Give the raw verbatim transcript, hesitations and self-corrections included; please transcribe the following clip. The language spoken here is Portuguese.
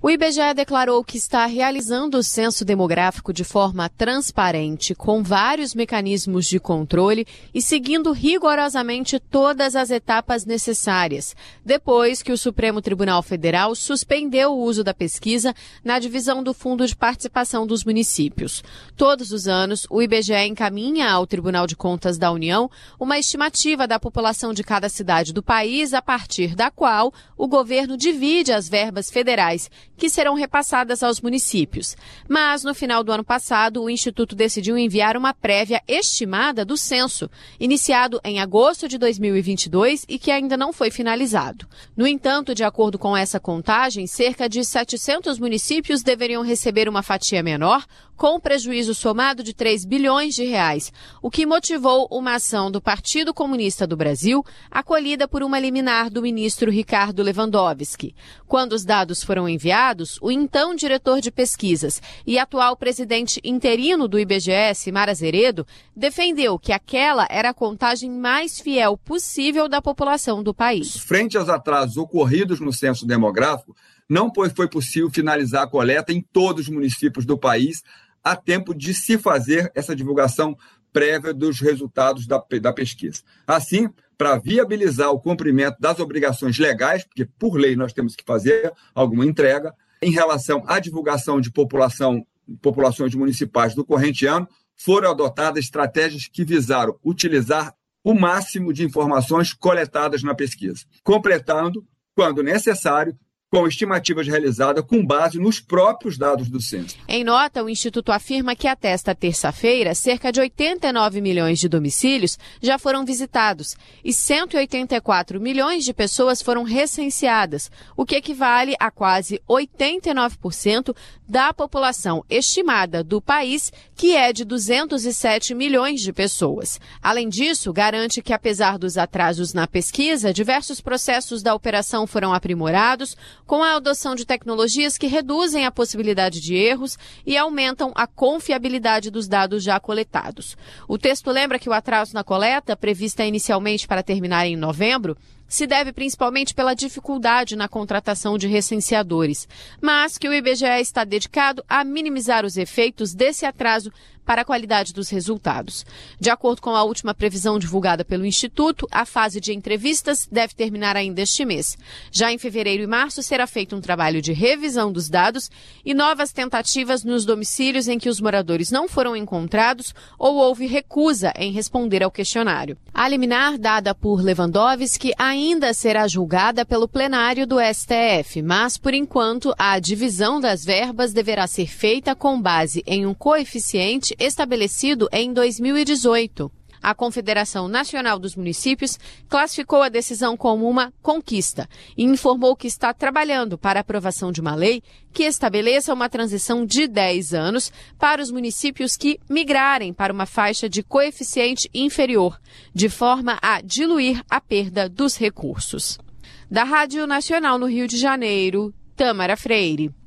O I B G E declarou que está realizando o censo demográfico de forma transparente, com vários mecanismos de controle e seguindo rigorosamente todas as etapas necessárias, depois que o Supremo Tribunal Federal suspendeu o uso da pesquisa na divisão do Fundo de Participação dos Municípios. Todos os anos, o I B G E encaminha ao Tribunal de Contas da União uma estimativa da população de cada cidade do país, a partir da qual o governo divide as verbas federais que serão repassadas aos municípios. Mas, no final do ano passado, o Instituto decidiu enviar uma prévia estimada do censo, iniciado em agosto de dois mil e vinte e dois e que ainda não foi finalizado. No entanto, de acordo com essa contagem, cerca de setecentos municípios deveriam receber uma fatia menor, com prejuízo somado de três bilhões de reais, o que motivou uma ação do Partido Comunista do Brasil, acolhida por uma liminar do ministro Ricardo Lewandowski. Quando os dados foram enviados, o então diretor de pesquisas e atual presidente interino do I B G E, Simar Azeredo, defendeu que aquela era a contagem mais fiel possível da população do país. Frente aos atrasos ocorridos no censo demográfico, não foi possível finalizar a coleta em todos os municípios do país a tempo de se fazer essa divulgação prévia dos resultados da, da pesquisa. Assim, para viabilizar o cumprimento das obrigações legais, porque por lei nós temos que fazer alguma entrega, em relação à divulgação de população, populações municipais do corrente ano, foram adotadas estratégias que visaram utilizar o máximo de informações coletadas na pesquisa, completando, quando necessário, com estimativas realizadas com base nos próprios dados do censo. Em nota, o Instituto afirma que até esta terça-feira, cerca de oitenta e nove milhões de domicílios já foram visitados e cento e oitenta e quatro milhões de pessoas foram recenseadas, o que equivale a quase oitenta e nove por cento da população estimada do país, que é de duzentos e sete milhões de pessoas. Além disso, garante que, apesar dos atrasos na pesquisa, diversos processos da operação foram aprimorados, com a adoção de tecnologias que reduzem a possibilidade de erros e aumentam a confiabilidade dos dados já coletados. O texto lembra que o atraso na coleta, prevista inicialmente para terminar em novembro, se deve principalmente pela dificuldade na contratação de recenseadores, mas que o I B G E está dedicado a minimizar os efeitos desse atraso para a qualidade dos resultados. De acordo com a última previsão divulgada pelo Instituto, a fase de entrevistas deve terminar ainda este mês. Já em fevereiro e março será feito um trabalho de revisão dos dados e novas tentativas nos domicílios em que os moradores não foram encontrados ou houve recusa em responder ao questionário. A liminar dada por Lewandowski ainda será julgada pelo plenário do S T F, mas, por enquanto, a divisão das verbas deverá ser feita com base em um coeficiente estabelecido em dois mil e dezoito. A Confederação Nacional dos Municípios classificou a decisão como uma conquista e informou que está trabalhando para a aprovação de uma lei que estabeleça uma transição de dez anos para os municípios que migrarem para uma faixa de coeficiente inferior, de forma a diluir a perda dos recursos. Da Rádio Nacional no Rio de Janeiro, Tâmara Freire.